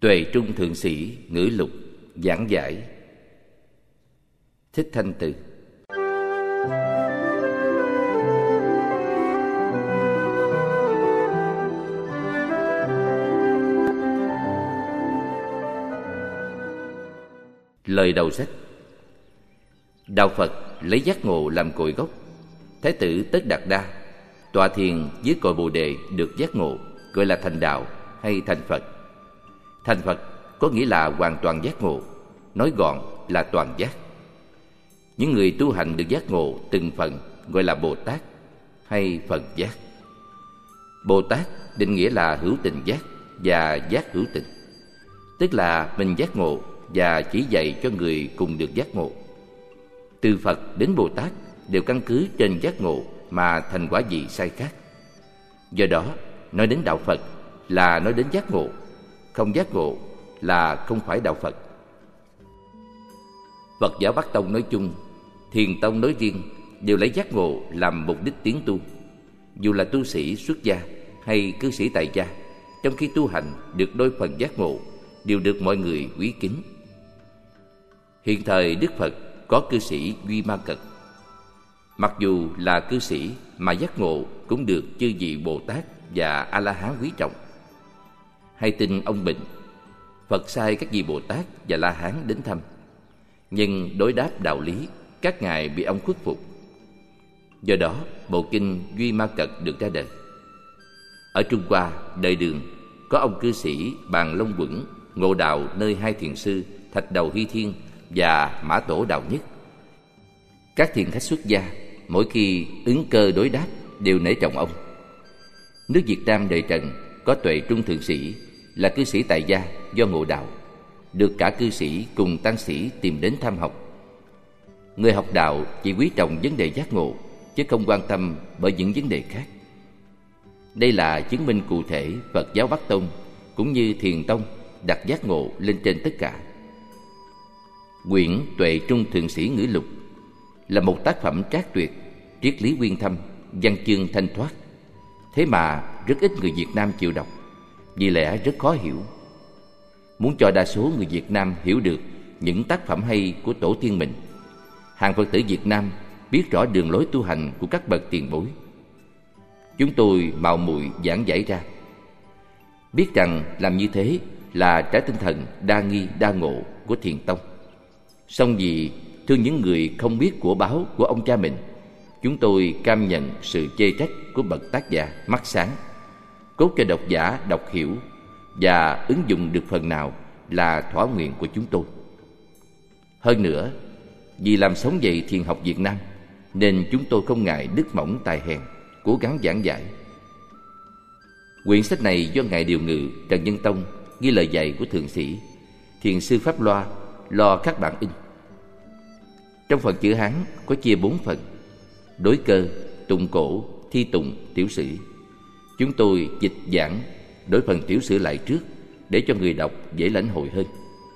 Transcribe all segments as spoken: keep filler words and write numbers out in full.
Tuệ Trung Thượng Sĩ Ngữ Lục giảng giải. Thích Thanh Từ. Lời đầu sách. Đạo Phật lấy giác ngộ làm cội gốc. Thái tử Tất Đạt Đa tọa thiền dưới cội Bồ Đề được giác ngộ, gọi là thành đạo hay thành Phật. Thành Phật có nghĩa là hoàn toàn giác ngộ, nói gọn là toàn giác. Những người tu hành được giác ngộ từng phần gọi là Bồ Tát hay phần giác. Bồ Tát định nghĩa là hữu tình giác và giác hữu tình, tức là mình giác ngộ và chỉ dạy cho người cùng được giác ngộ. Từ Phật đến Bồ Tát đều căn cứ trên giác ngộ mà thành quả vị sai khác. Do đó, nói đến đạo Phật là nói đến giác ngộ, không giác ngộ là không phải đạo Phật. Phật giáo Bắc Tông nói chung, Thiền Tông nói riêng đều lấy giác ngộ làm mục đích tiến tu. Dù là tu sĩ xuất gia hay cư sĩ tại gia, trong khi tu hành được đôi phần giác ngộ đều được mọi người quý kính. Hiện thời Đức Phật có cư sĩ Duy Ma Cật. Mặc dù là cư sĩ mà giác ngộ cũng được chư vị Bồ Tát và A-la-hán quý trọng. Hay tin ông Bình, Phật sai các vị Bồ Tát và La-hán đến thăm, nhưng đối đáp đạo lý, các ngài bị ông khuất phục. Do đó, bộ kinh Duy Ma Cật được ra đời. Ở Trung Hoa, đời Đường, có ông cư sĩ Bàn Long Quẩn ngộ đạo nơi hai thiền sư Thạch Đầu Hy Thiên và Mã Tổ Đạo Nhất. Các thiền khách xuất gia mỗi khi ứng cơ đối đáp đều nể trọng ông. Nước Việt Nam đời Trần có Tuệ Trung Thượng Sĩ là cư sĩ tại gia do ngộ đạo, được cả cư sĩ cùng tăng sĩ tìm đến thăm học. Người học đạo chỉ quý trọng vấn đề giác ngộ, chứ không quan tâm bởi những vấn đề khác. Đây là chứng minh cụ thể Phật giáo Bắc Tông cũng như Thiền Tông đặt giác ngộ lên trên tất cả. Quyển Tuệ Trung Thượng Sĩ Ngữ Lục là một tác phẩm trác tuyệt, triết lý uyên thâm, văn chương thanh thoát. Thế mà rất ít người Việt Nam chịu đọc, vì lẽ rất khó hiểu. Muốn cho đa số người Việt Nam hiểu được những tác phẩm hay của tổ tiên mình, hàng Phật tử Việt Nam biết rõ đường lối tu hành của các bậc tiền bối, chúng tôi mạo muội giảng giải ra. Biết rằng làm như thế là trái tinh thần đa nghi đa ngộ của Thiền Tông. Song vì thương những người không biết của báo của ông cha mình, chúng tôi cam nhận sự chê trách của bậc tác giả mắt sáng, cốt cho độc giả đọc hiểu và ứng dụng được phần nào là thỏa nguyện của chúng tôi. Hơn nữa, vì làm sống dậy thiền học Việt Nam, nên chúng tôi không ngại đức mỏng tài hèn, cố gắng giảng giải. Quyển sách này do Ngài Điều Ngự Trần Nhân Tông ghi lời dạy của Thượng Sĩ Thiền sư Pháp Loa lo các bản in. Trong phần chữ Hán có chia bốn phần: đối cơ, tụng cổ, thi tụng, tiểu sử. Chúng tôi dịch giảng đổi phần tiểu sử lại trước để cho người đọc dễ lãnh hội hơn.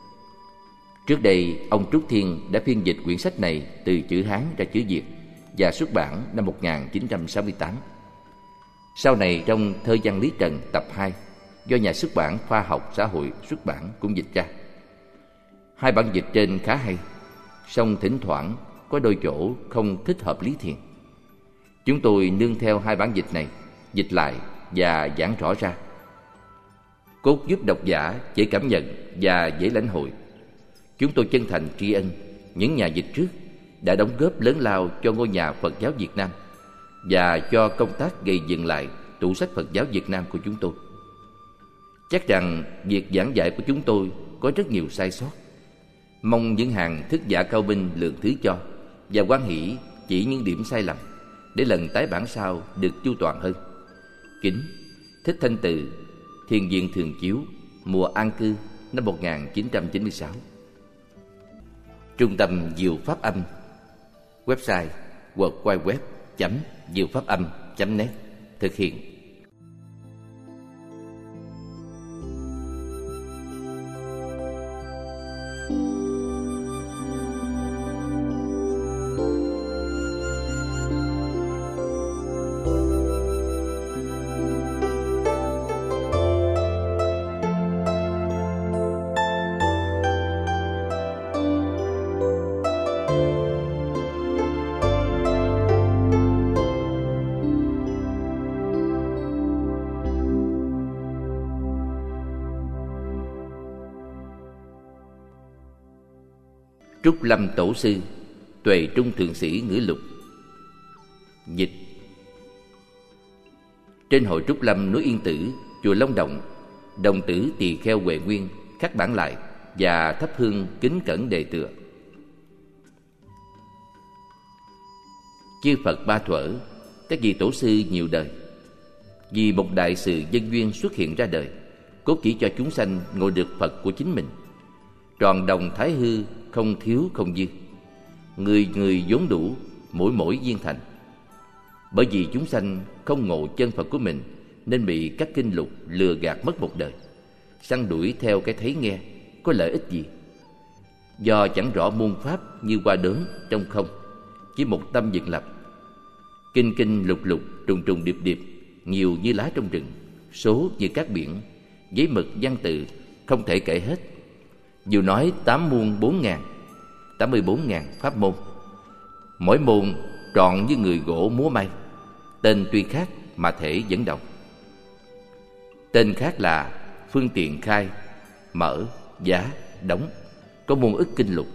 Trước đây, ông Trúc Thiên đã phiên dịch quyển sách này từ chữ Hán ra chữ Việt và xuất bản năm một nghìn chín trăm sáu mươi tám. Sau này trong Thơ Văn Lý Trần tập hai do nhà xuất bản Khoa học Xã hội xuất bản cũng dịch ra. Hai bản dịch trên khá hay, song thỉnh thoảng có đôi chỗ không thích hợp lý thiền. Chúng tôi nương theo hai bản dịch này, dịch lại và giảng rõ ra, cốt giúp độc giả dễ cảm nhận và dễ lãnh hội. Chúng tôi chân thành tri ân những nhà dịch trước đã đóng góp lớn lao cho ngôi nhà Phật giáo Việt Nam và cho công tác gây dựng lại tủ sách Phật giáo Việt Nam của chúng tôi. Chắc rằng việc giảng dạy của chúng tôi có rất nhiều sai sót. Mong những hàng thức giả cao minh lượng thứ cho và hoan hỷ chỉ những điểm sai lầm để lần tái bản sau được chu toàn hơn. Kính Thích Thanh Từ, Thiền viện Thường Chiếu, mùa an cư năm một nghìn chín trăm chín mươi sáu. Trung tâm Diệu Pháp Âm. Website w w w chấm diệu pháp âm chấm net. Thực hiện. Trúc Lâm Tổ Sư, Tuệ Trung Thượng Sĩ ngữ lục. Dịch. Trên hội Trúc Lâm núi Yên Tử, chùa Long Động, đồng tử Tỳ Kheo Huệ Nguyên khắc bản lại và thắp hương kính cẩn đề tựa. Chư Phật ba thuở, các vị tổ sư nhiều đời, vì một đại sự nhân duyên xuất hiện ra đời, cốt chỉ cho chúng sanh ngộ được Phật của chính mình. Tròn đồng thái hư, không thiếu không dư, người người vốn đủ, mỗi mỗi viên thành. Bởi vì chúng sanh không ngộ chân Phật của mình, nên bị các kinh lục lừa gạt mất một đời, săn đuổi theo cái thấy nghe, có lợi ích gì? Do chẳng rõ môn pháp như hoa đốm trong không, chỉ một tâm dựng lập. Kinh kinh lục lục, trùng trùng điệp điệp, nhiều như lá trong rừng, số như các biển, giấy mực văn tự không thể kể hết. Dù nói tám muôn bốn ngàn, tám mươi bốn ngàn pháp môn, mỗi môn trọn như người gỗ múa may, tên tuy khác mà thể vẫn đồng. Tên khác là phương tiện khai, mở, giá, đóng, có muôn ức kinh lục.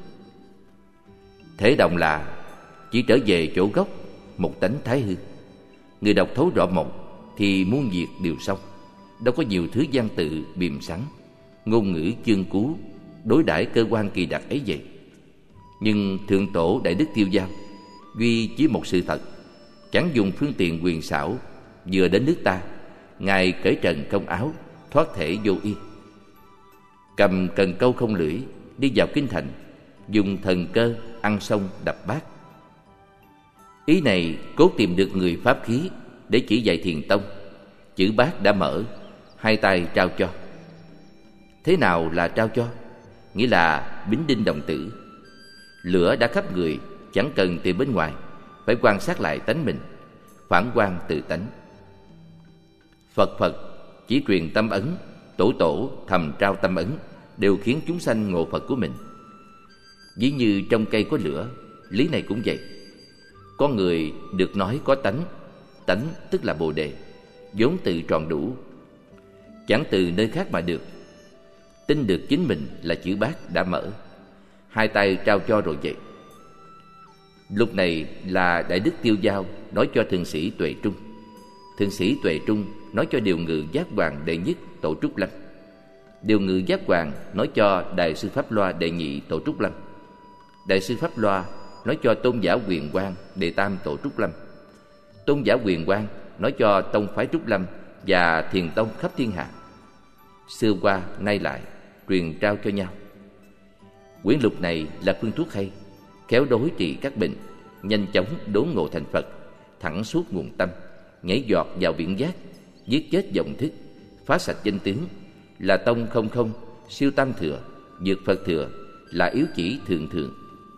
Thể đồng là chỉ trở về chỗ gốc, một tánh thái hư. Người đọc thấu rõ một thì muôn việc đều xong, đâu có nhiều thứ văn tự biềm sẵn, ngôn ngữ chương cú, đối đãi cơ quan kỳ đặc ấy vậy. Nhưng Thượng Tổ Đại Đức Tiêu Giao duy chỉ một sự thật, chẳng dùng phương tiện quyền xảo. Vừa đến nước ta, Ngài cởi trần công áo, thoát thể vô y, cầm cần câu không lưỡi, đi vào kinh thành, dùng thần cơ ăn xong đập bát. Ý này cố tìm được người pháp khí để chỉ dạy thiền tông. Chữ bát đã mở, hai tay trao cho. Thế nào là trao cho? Nghĩa là bính đinh đồng tử. Lửa đã khắp người, chẳng cần tìm bên ngoài, phải quan sát lại tánh mình, phản quan tự tánh. Phật Phật chỉ truyền tâm ấn, Tổ Tổ thầm trao tâm ấn, đều khiến chúng sanh ngộ Phật của mình. Ví như trong cây có lửa, lý này cũng vậy. Con người được nói có tánh, tánh tức là Bồ Đề, vốn tự tròn đủ, chẳng từ nơi khác mà được. Tin được chính mình là chữ bát đã mở, hai tay trao cho rồi vậy. Lúc này là Đại Đức Tiêu Giao nói cho Thượng sĩ Tuệ Trung, Thượng sĩ Tuệ Trung nói cho Điều Ngự Giác Hoàng đệ nhất Tổ Trúc Lâm, Điều Ngự Giác Hoàng nói cho Đại sư Pháp Loa đệ nhị Tổ Trúc Lâm, Đại sư Pháp Loa nói cho Tôn giả Quyền Quang đệ tam Tổ Trúc Lâm, Tôn giả Quyền Quang nói cho tông phái Trúc Lâm và thiền tông khắp thiên hạ. Xưa qua nay lại truyền trao cho nhau. Quyển lục này là phương thuốc hay, khéo đối trị các bệnh, nhanh chóng đốn ngộ thành Phật, thẳng suốt nguồn tâm, nhảy giọt vào viễn giác, giết chết vọng thức, phá sạch danh tướng, là tông không không, siêu tam thừa, vượt Phật thừa, là yếu chỉ thượng thượng.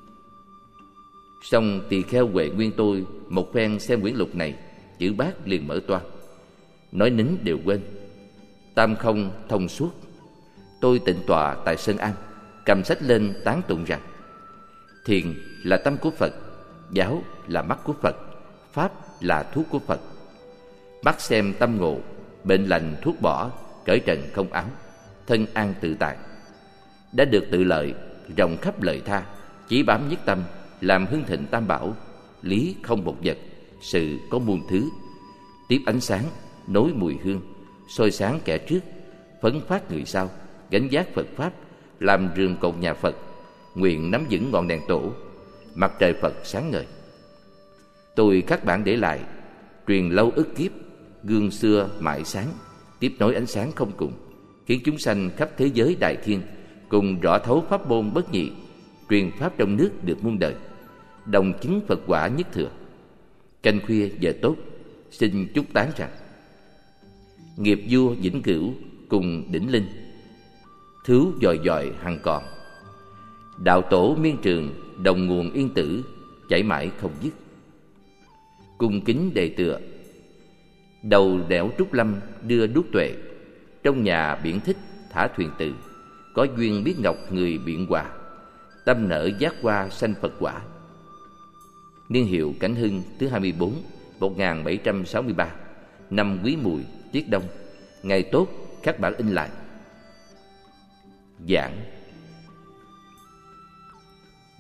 Xong Tỳ Kheo Huệ Nguyên tôi một phen xem quyển lục này, chữ bát liền mở toa, nói nín đều quên. Tam không thông suốt. Tôi tịnh tọa tại Sơn An, cầm sách lên tán tụng rằng: thiền là tâm của Phật, giáo là mắt của Phật, pháp là thuốc của Phật. Mắt xem tâm ngộ, bệnh lành thuốc bỏ, cởi trần không áo, thân an tự tại. Đã được tự lợi, rộng khắp lợi tha, chỉ bám nhất tâm, làm hưng thịnh tam bảo. Lý không một vật, sự có muôn thứ. Tiếp ánh sáng, nối mùi hương, soi sáng kẻ trước, phấn phát người sau, gánh vác Phật pháp, làm rường cột nhà Phật, nguyện nắm vững ngọn đèn tổ, mặt trời Phật sáng ngời. Tôi khắc bản để lại, truyền lâu ức kiếp, gương xưa mãi sáng, tiếp nối ánh sáng không cùng, khiến chúng sanh khắp thế giới đại thiên cùng rõ thấu pháp môn bất nhị, truyền pháp trong nước được muôn đời, đồng chứng Phật quả nhất thừa. Canh khuya giờ tốt, xin chúc tán rằng: nghiệp vua vĩnh cửu cùng đỉnh linh, thứu dòi dòi hằng còn. Đạo tổ miên trường, đồng nguồn yên tử, chảy mãi không dứt. Cung kính đề tựa. Đầu đẽo Trúc Lâm đưa đuốc tuệ, trong nhà biển thích thả thuyền từ. Có duyên biết ngọc người biện hòa, tâm nở giác hoa sanh Phật quả. Niên hiệu Cảnh Hưng thứ hai mươi bốn, một nghìn bảy trăm sáu mươi ba, năm Quý Mùi, tiết Đông. Ngày tốt các bản in lại. Giảng.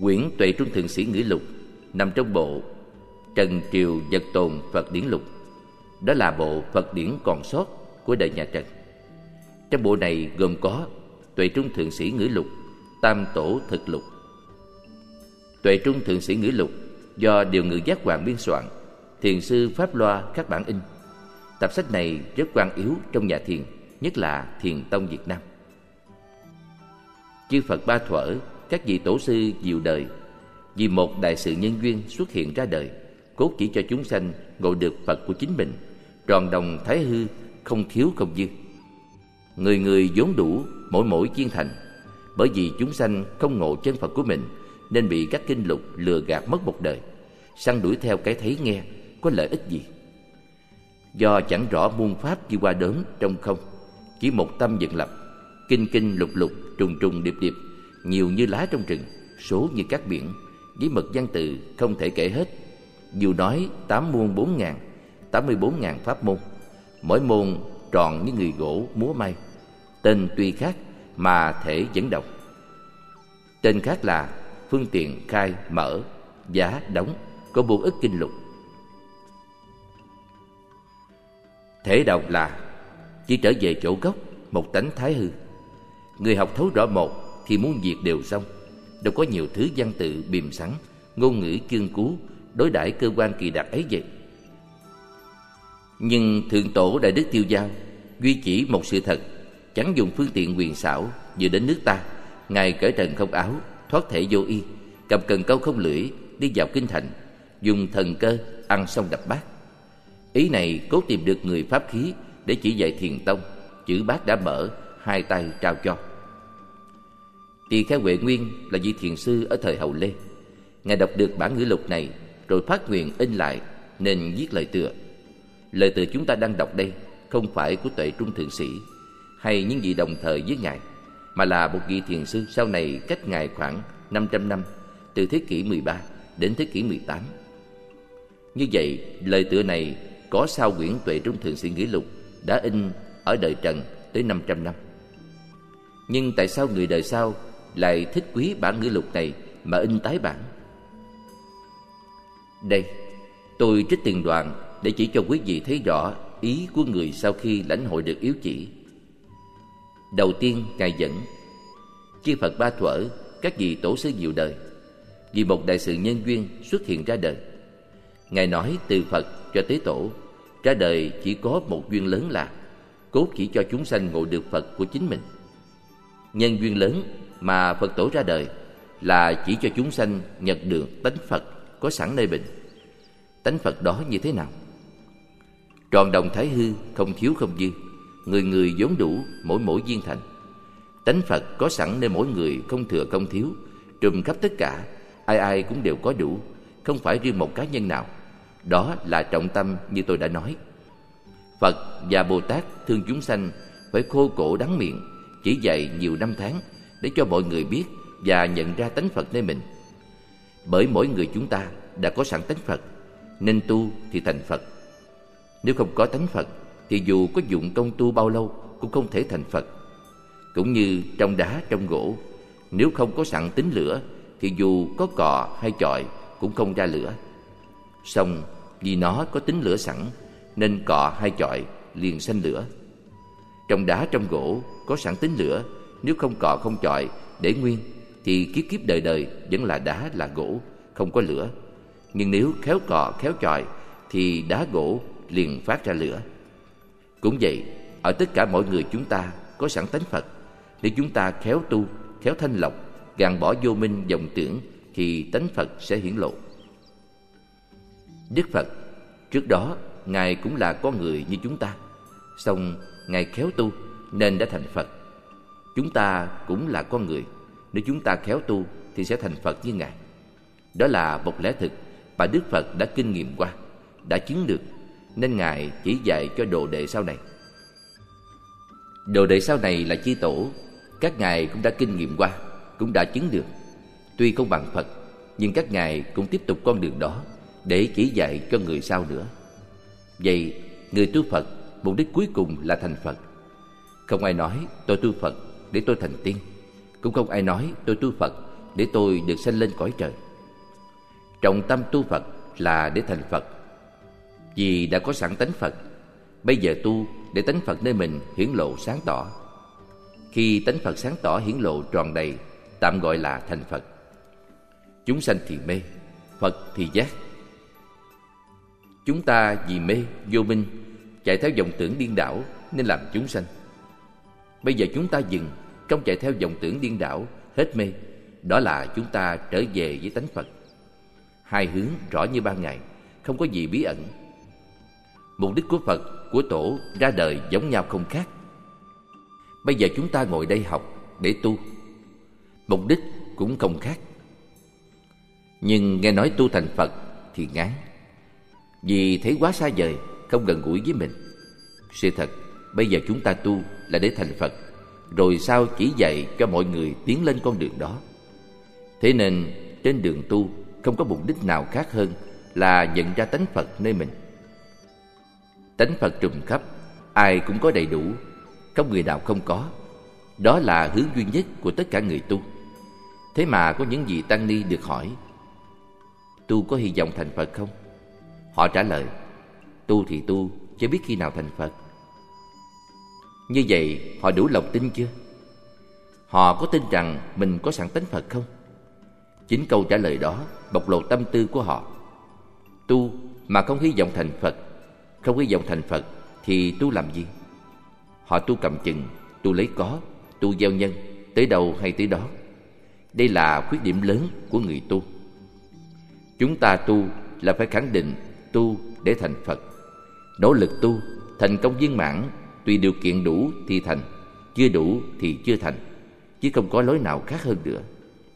Quyển Tuệ Trung Thượng Sĩ Ngữ Lục nằm trong bộ Trần Triều Vật Tồn Phật Điển Lục. Đó là bộ Phật điển còn sót của đời nhà Trần. Trong bộ này gồm có Tuệ Trung Thượng Sĩ Ngữ Lục, Tam Tổ Thực Lục. Tuệ Trung Thượng Sĩ Ngữ Lục do Điều Ngự Giác Hoàng biên soạn, thiền sư Pháp Loa các bản in. Tập sách này rất quan yếu trong nhà thiền, nhất là Thiền tông Việt Nam. Chư Phật ba thuở, các vị tổ sư diệu đời, vì một đại sự nhân duyên xuất hiện ra đời, cốt chỉ cho chúng sanh ngộ được Phật của chính mình, tròn đồng thái hư, không thiếu không dư. Người người vốn đủ, mỗi mỗi viên thành. Bởi vì chúng sanh không ngộ chân Phật của mình, nên bị các kinh lục lừa gạt mất một đời, săn đuổi theo cái thấy nghe, có lợi ích gì? Do chẳng rõ muôn pháp như qua đốm trong không, chỉ một tâm dựng lập, kinh kinh lục lục, trùng trùng điệp điệp, nhiều như lá trong rừng, số như các biển, với mật văn tự không thể kể hết. Dù nói tám muôn bốn ngàn, tám mươi bốn ngàn pháp môn, mỗi môn tròn như người gỗ múa may. Tên tuy khác mà thể vẫn đồng. Tên khác là phương tiện khai mở, giá đóng, có vô ức kinh lục. Thể đọc là chỉ trở về chỗ gốc, một tánh thái hư. Người học thấu rõ một thì muốn việc đều xong. Đâu có nhiều thứ văn tự bìm sẵn, ngôn ngữ chương cú, đối đãi cơ quan kỳ đặc ấy vậy. Nhưng Thượng Tổ Đại Đức Tiêu Giao duy chỉ một sự thật, chẳng dùng phương tiện quyền xảo. Vừa đến nước ta, Ngài cởi trần không áo, thoát thể vô y, cầm cần câu không lưỡi, đi vào kinh thành, dùng thần cơ ăn xong đập bát. Ý này cố tìm được người pháp khí để chỉ dạy thiền tông. Chữ bát đã mở, hai tay trao cho. Tỳ Kheo Huệ Nguyên là vị thiền sư ở thời Hậu Lê. Ngài đọc được bản ngữ lục này rồi phát nguyện in lại, nên viết lời tựa. Lời tựa chúng ta đang đọc đây không phải của Tuệ Trung Thượng Sĩ hay những vị đồng thời với Ngài, mà là một vị thiền sư sau này cách Ngài khoảng năm trăm năm, từ thế kỷ mười ba đến thế kỷ mười tám. Như vậy, lời tựa này có sau quyển Tuệ Trung Thượng Sĩ Ngữ Lục đã in ở đời Trần tới năm trăm năm. Nhưng tại sao người đời sau lại thích quý bản ngữ lục này mà in tái bản? Đây, tôi trích từng đoạn để chỉ cho quý vị thấy rõ ý của người sau khi lãnh hội được yếu chỉ. Đầu tiên, Ngài dẫn chư Phật ba thuở, các vị tổ sư nhiều đời, vì một đại sự nhân duyên xuất hiện ra đời. Ngài nói từ Phật cho tới Tổ, ra đời chỉ có một duyên lớn là cốt chỉ cho chúng sanh ngộ được Phật của chính mình. Nhân duyên lớn mà Phật Tổ ra đời là chỉ cho chúng sanh nhận được tánh Phật có sẵn nơi mình. Tánh Phật đó như thế nào? Tròn đồng thái hư, không thiếu không dư, người người vốn đủ, mỗi mỗi viên thành. Tánh Phật có sẵn nơi mỗi người, không thừa không thiếu, trùm khắp tất cả, ai ai cũng đều có đủ, không phải riêng một cá nhân nào. Đó là trọng tâm như tôi đã nói. Phật và Bồ Tát thương chúng sanh phải khô cổ đắng miệng, chỉ dạy nhiều năm tháng để cho mọi người biết và nhận ra tánh Phật nơi mình. Bởi mỗi người chúng ta đã có sẵn tánh Phật, nên tu thì thành Phật. Nếu không có tánh Phật thì dù có dụng công tu bao lâu cũng không thể thành Phật. Cũng như trong đá trong gỗ, nếu không có sẵn tính lửa thì dù có cọ hay chọi cũng không ra lửa. Song vì nó có tính lửa sẵn nên cọ hay chọi liền sanh lửa. Trong đá trong gỗ có sẵn tính lửa, nếu không cọ không chọi để nguyên thì kiếp kiếp đời đời vẫn là đá là gỗ, không có lửa. Nhưng nếu khéo cọ khéo chọi thì đá gỗ liền phát ra lửa. Cũng vậy, ở tất cả mọi người chúng ta có sẵn tánh Phật. Nếu chúng ta khéo tu, khéo thanh lọc, gạt bỏ vô minh vọng tưởng thì tánh Phật sẽ hiển lộ. Đức Phật trước đó Ngài cũng là con người như chúng ta, song Ngài khéo tu nên đã thành Phật. Chúng ta cũng là con người, nếu chúng ta khéo tu thì sẽ thành Phật như Ngài. Đó là một lẽ thực mà Đức Phật đã kinh nghiệm qua, đã chứng được, nên Ngài chỉ dạy cho đồ đệ sau này. Đồ đệ sau này là chư tổ, các ngài cũng đã kinh nghiệm qua, cũng đã chứng được. Tuy không bằng Phật, nhưng các ngài cũng tiếp tục con đường đó để chỉ dạy cho người sau nữa. Vậy, người tu Phật, mục đích cuối cùng là thành Phật. Không ai nói tôi tu Phật để tôi thành tiên, cũng không ai nói tôi tu Phật để tôi được sanh lên cõi trời. Trọng tâm tu Phật là để thành Phật. Vì đã có sẵn tánh Phật, bây giờ tu để tánh Phật nơi mình hiển lộ sáng tỏ. Khi tánh Phật sáng tỏ hiển lộ tròn đầy, tạm gọi là thành Phật. Chúng sanh thì mê, Phật thì giác. Chúng ta vì mê, vô minh, chạy theo vọng tưởng điên đảo nên làm chúng sanh. Bây giờ chúng ta dừng, không chạy theo vọng tưởng điên đảo, hết mê. Đó là chúng ta trở về với tánh Phật. Hai hướng rõ như ban ngày, không có gì bí ẩn. Mục đích của Phật, của Tổ ra đời giống nhau không khác. Bây giờ chúng ta ngồi đây học để tu, mục đích cũng không khác. Nhưng nghe nói tu thành Phật thì ngán, vì thấy quá xa vời, không gần gũi với mình. Sự thật, bây giờ chúng ta tu là để thành Phật, rồi sau chỉ dạy cho mọi người tiến lên con đường đó. Thế nên trên đường tu không có mục đích nào khác hơn là nhận ra tánh Phật nơi mình. Tánh Phật trùm khắp, ai cũng có đầy đủ, không người nào không có. Đó là hướng duy nhất của tất cả người tu. Thế mà có những vị tăng ni được hỏi: tu có hy vọng thành Phật không? Họ trả lời: tu thì tu, chứ biết khi nào thành Phật. Như vậy họ đủ lòng tin chưa? Họ có tin rằng mình có sẵn tánh Phật không? Chính câu trả lời đó bộc lộ tâm tư của họ. Tu mà không hy vọng thành Phật, không hy vọng thành Phật thì tu làm gì? Họ tu cầm chừng, tu lấy có, tu gieo nhân, tới đâu hay tới đó. Đây là khuyết điểm lớn của người tu. Chúng ta tu là phải khẳng định tu để thành Phật. Nỗ lực tu, thành công viên mãn, tùy điều kiện đủ thì thành, chưa đủ thì chưa thành, chứ không có lối nào khác hơn nữa.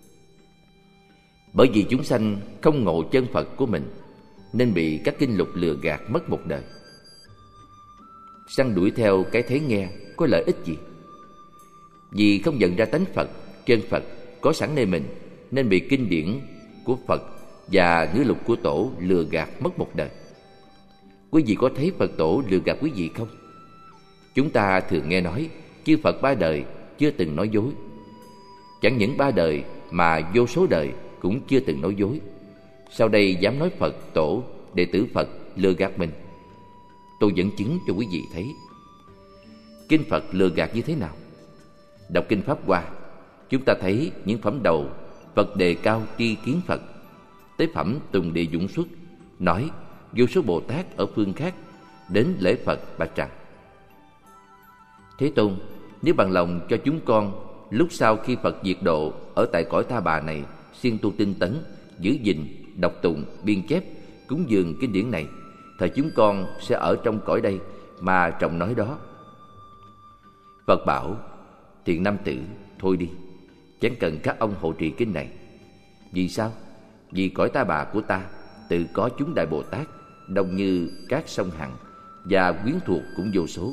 Bởi vì chúng sanh không ngộ chân Phật của mình, nên bị các kinh lục lừa gạt mất một đời. Săn đuổi theo cái thấy nghe có lợi ích gì? Vì không nhận ra tánh Phật, chân Phật có sẵn nơi mình, nên bị kinh điển của Phật và ngữ lục của Tổ lừa gạt mất một đời. Quý vị có thấy Phật Tổ lừa gạt quý vị không? Chúng ta thường nghe nói chư Phật ba đời chưa từng nói dối. Chẳng những ba đời mà vô số đời cũng chưa từng nói dối. Sau đây dám nói Phật Tổ, đệ tử Phật lừa gạt mình? Tôi dẫn chứng cho quý vị thấy. Kinh Phật lừa gạt như thế nào? Đọc Kinh Pháp Hoa, chúng ta thấy những phẩm đầu Phật đề cao tri kiến Phật. Tới phẩm Tùng Địa Dũng Xuất nói vô số Bồ Tát ở phương khác đến lễ Phật bạch rằng: Thế Tôn, nếu bằng lòng cho chúng con lúc sau khi Phật diệt độ ở tại cõi Ta Bà này siêng tu tinh tấn, giữ gìn, đọc tụng, biên chép, cúng dường kinh điển này, thời chúng con sẽ ở trong cõi đây mà trọng nói đó. Phật bảo: Thiện nam tử, thôi đi, chẳng cần các ông hộ trì kinh này. Vì sao? Vì cõi Ta Bà của ta tự có chúng Đại Bồ Tát đông như các sông Hằng, và quyến thuộc cũng vô số.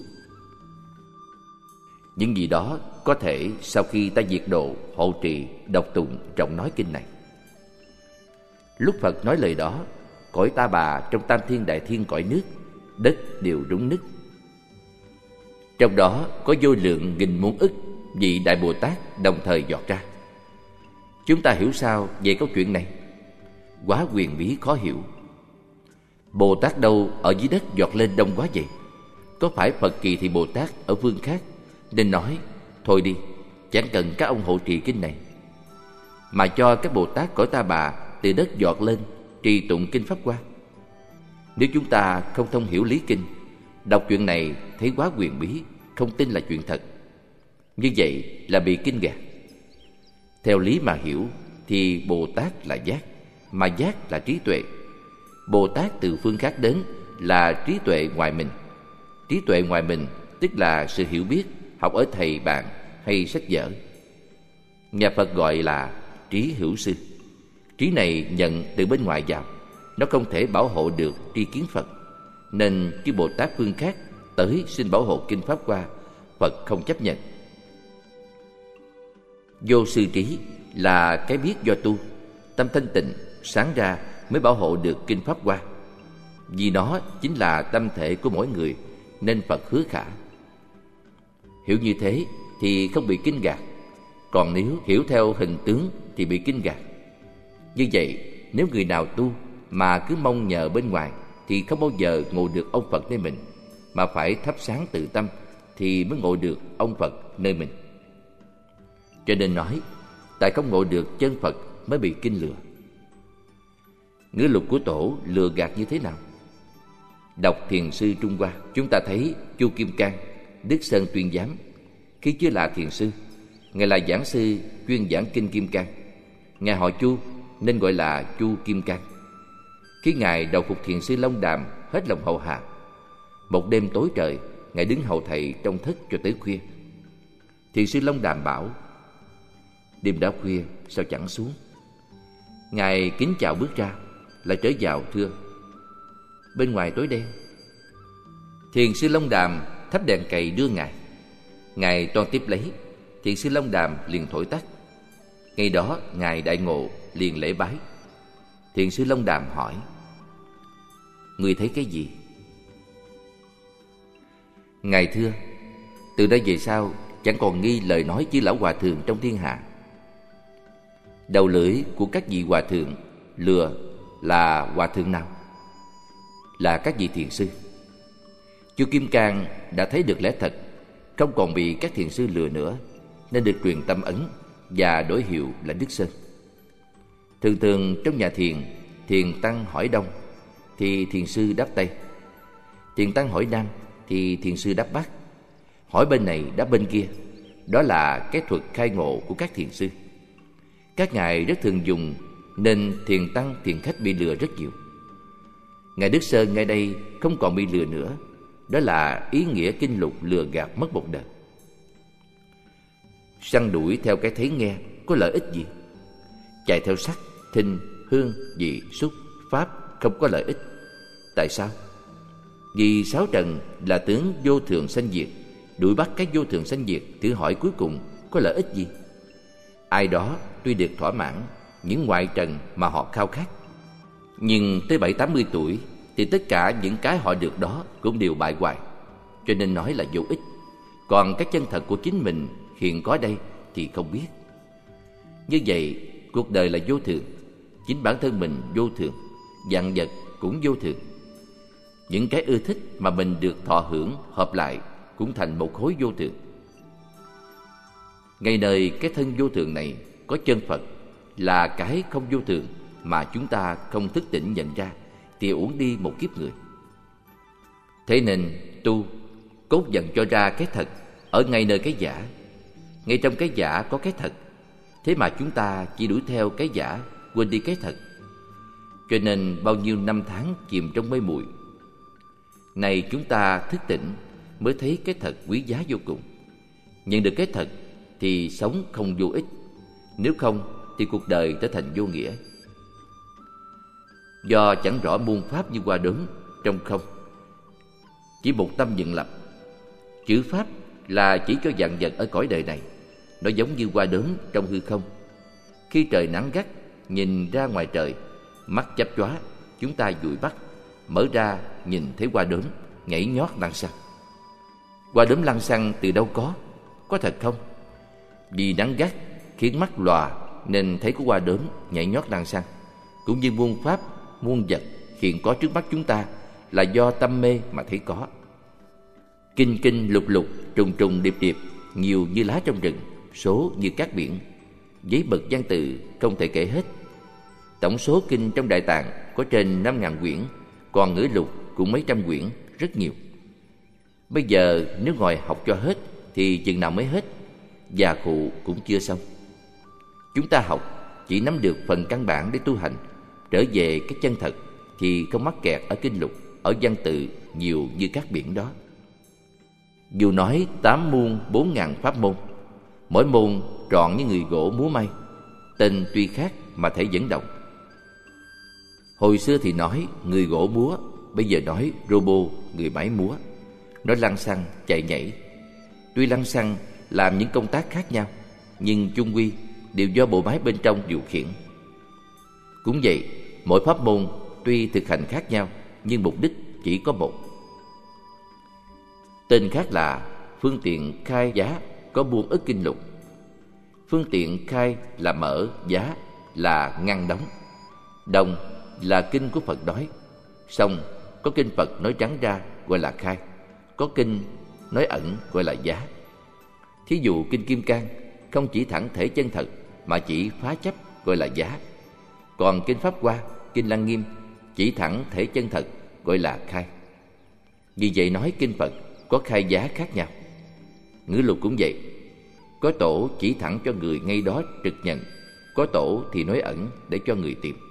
Những gì đó có thể sau khi ta diệt độ hộ trì, đọc tụng, trọng nói kinh này. Lúc Phật nói lời đó, cõi Ta Bà trong Tam Thiên Đại Thiên cõi nước, đất đều rúng nứt. Trong đó có vô lượng nghìn muôn ức vị Đại Bồ Tát đồng thời giọt ra. Chúng ta hiểu sao về câu chuyện này? Quá huyền bí khó hiểu. Bồ Tát đâu ở dưới đất giọt lên đông quá vậy? Có phải Phật Kỳ Thị Bồ Tát ở phương khác nên nói thôi đi, chẳng cần các ông hộ trì kinh này, mà cho các Bồ Tát cõi Ta Bà từ đất giọt lên trì tụng kinh Pháp Hoa? Nếu chúng ta không thông hiểu lý kinh, đọc chuyện này thấy quá huyền bí, không tin là chuyện thật, như vậy là bị kinh gạt. Theo lý mà hiểu thì Bồ Tát là giác, mà giác là trí tuệ. Bồ Tát từ phương khác đến là trí tuệ ngoài mình. Trí tuệ ngoài mình tức là sự hiểu biết học ở thầy bạn hay sách vở. Nhà Phật gọi là trí hữu sư. Trí này nhận từ bên ngoài vào, nó không thể bảo hộ được tri kiến Phật, nên chư Bồ Tát phương khác tới xin bảo hộ kinh Pháp Hoa, Phật không chấp nhận. Vô sư trí là cái biết do tu, tâm thanh tịnh sáng ra mới bảo hộ được kinh Pháp Hoa. Vì nó chính là tâm thể của mỗi người, nên Phật hứa khả. Hiểu như thế thì không bị kinh gạt. Còn nếu hiểu theo hình tướng thì bị kinh ngạc. Như vậy, nếu người nào tu mà cứ mong nhờ bên ngoài thì không bao giờ ngộ được ông Phật nơi mình, mà phải thắp sáng tự tâm thì mới ngộ được ông Phật nơi mình. Cho nên nói, tại không ngộ được chân Phật mới bị kinh lừa. Ngữ lục của Tổ lừa gạt như thế nào? Đọc Thiền sư Trung Hoa, chúng ta thấy Chu Kim Cang, Đức Sơn Tuyên Giám, khi chưa là thiền sư, ngài là giảng sư chuyên giảng kinh Kim Cang. Ngài họ Chu nên gọi là Chu Kim Cang. Khi ngài đầu phục thiền sư Long Đàm hết lòng hầu hạ, một đêm tối trời, ngài đứng hầu thầy trong thất cho tới khuya. Thiền sư Long Đàm bảo: đêm đã khuya sao chẳng xuống? Ngài kính chào bước ra, lại trở vào thưa: bên ngoài tối đen. Thiền sư Long Đàm thắp đèn cầy đưa ngài. Ngài toan tiếp lấy, thiền sư Long Đàm liền thổi tắt. Ngày đó ngài đại ngộ, liền lễ bái. Thiền sư Long Đàm hỏi: người thấy cái gì? Ngài thưa: từ đây về sau chẳng còn nghi lời nói chư lão hòa thượng trong thiên hạ. Đầu lưỡi của các vị hòa thượng lừa là hòa thượng nào? Là các vị thiền sư. Chu Kim Cang đã thấy được lẽ thật, không còn bị các thiền sư lừa nữa, nên được truyền tâm ấn và đổi hiệu là Đức Sơn. Thường thường trong nhà thiền, thiền tăng hỏi đông thì thiền sư đáp tây, thiền tăng hỏi nam thì thiền sư đáp bắc, hỏi bên này đáp bên kia. Đó là cái thuật khai ngộ của các thiền sư. Các ngài rất thường dùng, nên thiền tăng thiền khách bị lừa rất nhiều. Ngài Đức Sơn ngay đây không còn bị lừa nữa. Đó là ý nghĩa kinh lục lừa gạt mất một đời. Săn đuổi theo cái thấy nghe có lợi ích gì? Chạy theo sắc, thinh, hương, vị, xúc, pháp không có lợi ích. Tại sao? Vì sáu trần là tướng vô thường sanh diệt, đuổi bắt các vô thường sanh diệt, thử hỏi cuối cùng có lợi ích gì? Ai đó tuy được thỏa mãn những ngoại trần mà họ khao khát, nhưng tới bảy tám mươi tuổi thì tất cả những cái họ được đó cũng đều bại hoại, cho nên nói là vô ích. Còn cái chân thật của chính mình hiện có đây thì không biết. Như vậy, cuộc đời là vô thường, chính bản thân mình vô thường, vạn vật cũng vô thường. Những cái ưa thích mà mình được thọ hưởng hợp lại cũng thành một khối vô thường. Ngay nơi cái thân vô thường này có chân Phật là cái không vô thường mà chúng ta không thức tỉnh nhận ra, thì uổng đi một kiếp người. Thế nên tu cốt dần cho ra cái thật ở ngay nơi cái giả. Ngay trong cái giả có cái thật. Thế mà chúng ta chỉ đuổi theo cái giả, quên đi cái thật. Cho nên bao nhiêu năm tháng chìm trong mê muội. Này chúng ta thức tỉnh mới thấy cái thật quý giá vô cùng. Nhận được cái thật thì sống không vô ích. Nếu không thì cuộc đời trở thành vô nghĩa. Do chẳng rõ muôn pháp như hoa đốm trong không, chỉ một tâm dựng lập. Chữ pháp là chỉ cho vạn vật ở cõi đời này. Nó giống như hoa đốm trong hư không. Khi trời nắng gắt, nhìn ra ngoài trời, mắt chớp chóa, chúng ta dụi bắt, mở ra nhìn thấy hoa đốm nhảy nhót lăn xăng. Hoa đốm lăn xăng từ đâu có? Có thật không? Vì nắng gắt khiến mắt lòa nên thấy có hoa đốm nhảy nhót lăn xăng. Cũng như muôn pháp, muôn vật hiện có trước mắt chúng ta là do tâm mê mà thấy có. Kinh kinh lục lục, trùng trùng điệp điệp, nhiều như lá trong rừng, số như cát biển. Giấy bậc văn tự không thể kể hết. Tổng số kinh trong Đại Tạng có trên năm ngàn quyển, còn ngữ lục cũng mấy trăm quyển, rất nhiều. Bây giờ nếu ngồi học cho hết thì chừng nào mới hết, già cụ cũng chưa xong. Chúng ta học chỉ nắm được phần căn bản để tu hành, trở về cái chân thật thì không mắc kẹt ở kinh lục, ở văn tự nhiều như các biển đó. Dù nói tám muôn bốn ngàn pháp môn, mỗi môn trọn như người gỗ múa may, tên tuy khác mà thể dẫn động. Hồi xưa thì nói người gỗ múa, bây giờ nói robot, người máy múa. Nói lăn xăng, chạy nhảy. Tuy lăn xăng làm những công tác khác nhau, nhưng chung quy đều do bộ máy bên trong điều khiển. Cũng vậy, mỗi pháp môn tuy thực hành khác nhau, nhưng mục đích chỉ có một. Tên khác là phương tiện khai giá có buôn ức kinh lục. Phương tiện khai là mở, giá là ngăn đóng. Đồng là kinh của Phật nói. Song có kinh Phật nói trắng ra gọi là khai, có kinh nói ẩn gọi là giá. Thí dụ kinh Kim Cang không chỉ thẳng thể chân thật mà chỉ phá chấp gọi là giá. Còn kinh Pháp Hoa, kinh Lăng Nghiêm chỉ thẳng thể chân thật gọi là khai. Vì vậy nói kinh Phật có khai giá khác nhau. Ngữ lục cũng vậy. Có tổ chỉ thẳng cho người ngay đó trực nhận, có tổ thì nói ẩn để cho người tìm.